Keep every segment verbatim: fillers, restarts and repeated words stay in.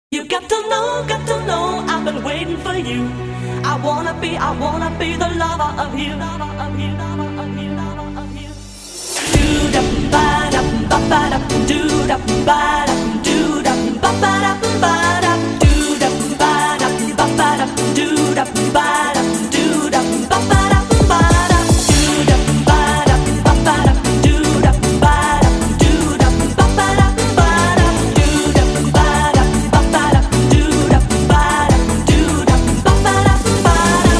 You got to know, got to know, I've been waiting for you. I wanna be, I wanna be the lover of you. Lover of you, lover of you, lover of you. Do da ba da ba ba da, do da ba da, do da ba ba da ba da, do da ba da ba ba da, do da ba da, do da ba ba da ba da, do da ba da ba ba da, do da ba da, do da ba ba da ba da, do da ba da ba ba da, do da ba da, do da ba ba da ba da.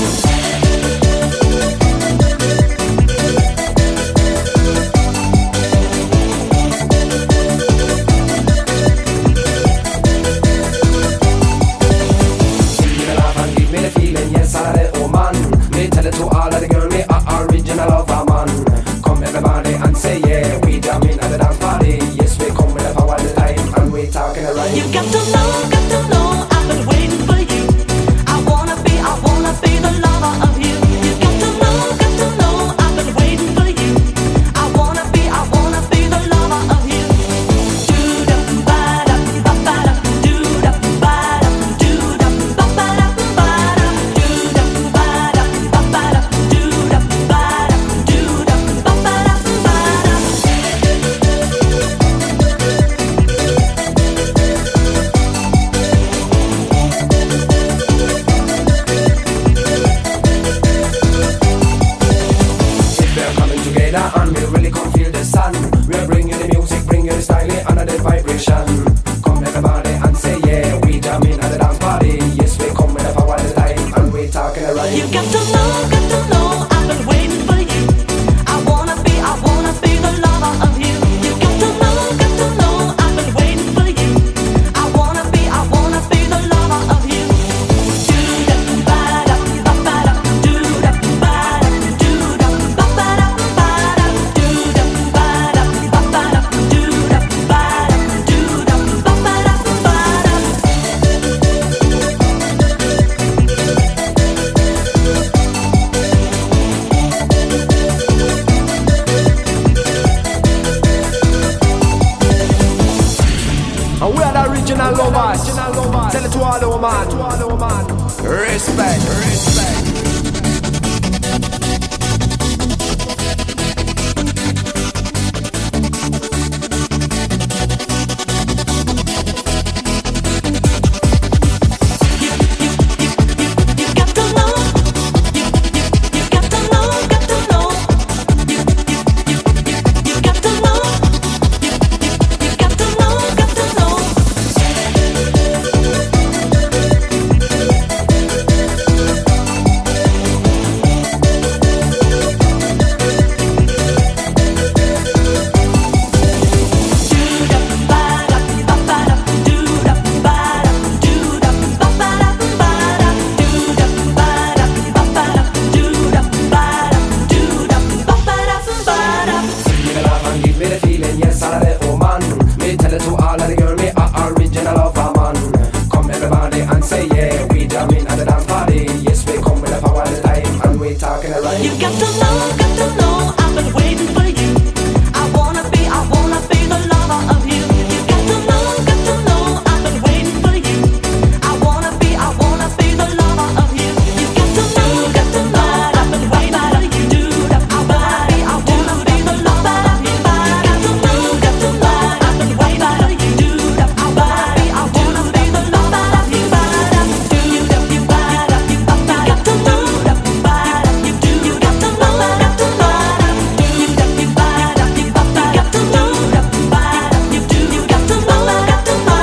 Tell it to all of the girls, me are original of a man. Come everybody and say yeah, we jamming at the dance party. Yes, we come with the power of the time and we talking the right. You got to know, got to know, I've been waiting for you. I wanna be, I wanna be the lover of you. You got to know, got to know, I've been waiting for you. I wanna be, I wanna be the lover of you. Do da ba da ba ba da, do da ba da, do da ba ba da ba da, do da ba da ba ba da, do da ba da, do da ba ba da ba da. If we're coming together and we really come feel the sun, we're bringing the music, bringing the style and the vibration. Come everybody and say yeah, we jamming at the dance party. Yes, we come with the power of the time and we talking the right. You got to know, got to know, I've been waiting for you. I wanna be, I wanna be the lover of you. You got to know, got to know, I've been waiting for you. I wanna be, I wanna be the lover of you. Do da ba da ba ba da, do da ba da, do da ba ba da ba da, do da ba da ba ba da, do da ba da, do da ba ba da ba da. And we are the original lovers. Tell it to all the man. Respect, respect. You got to know, you you got to know, got to know, you you you you got to know, you you got to know, got to know. Do da ba da ba ba da, do da ba da, do da ba ba da ba da, do da ba da ba ba da, do da ba da, do da ba ba da ba da. Give me the love and give me the feeling, yes, all of the oh man. Me tell it to all of the girls, me are original of a man. Come everybody and say yeah, we jamming at the dance party. Yes, we come with the power of the time and we talking the right. You got to know, got to know, I've been waiting for you. I wanna be, I wanna be the lover of you. You got to know, got to know, I've been waiting for you. I wanna be, I wanna be the lover of you. You got to know, got to know, I've been waiting for you. Do da I wanna be, I wanna be the lover of you. You got to know, got to know, I've been waiting for you. Do da I wanna be, I wanna be the lover of you. Do you da you ba da you ba ba got to know da ba da you do you got to know got to know do you da you ba da you ba ba got to know da ba da you do you got to know got to know.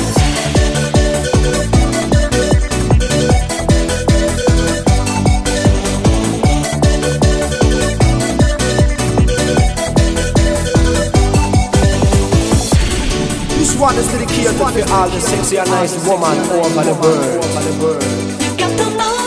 This one is dedicated to all the sexy and nice woman over the world. You got to know.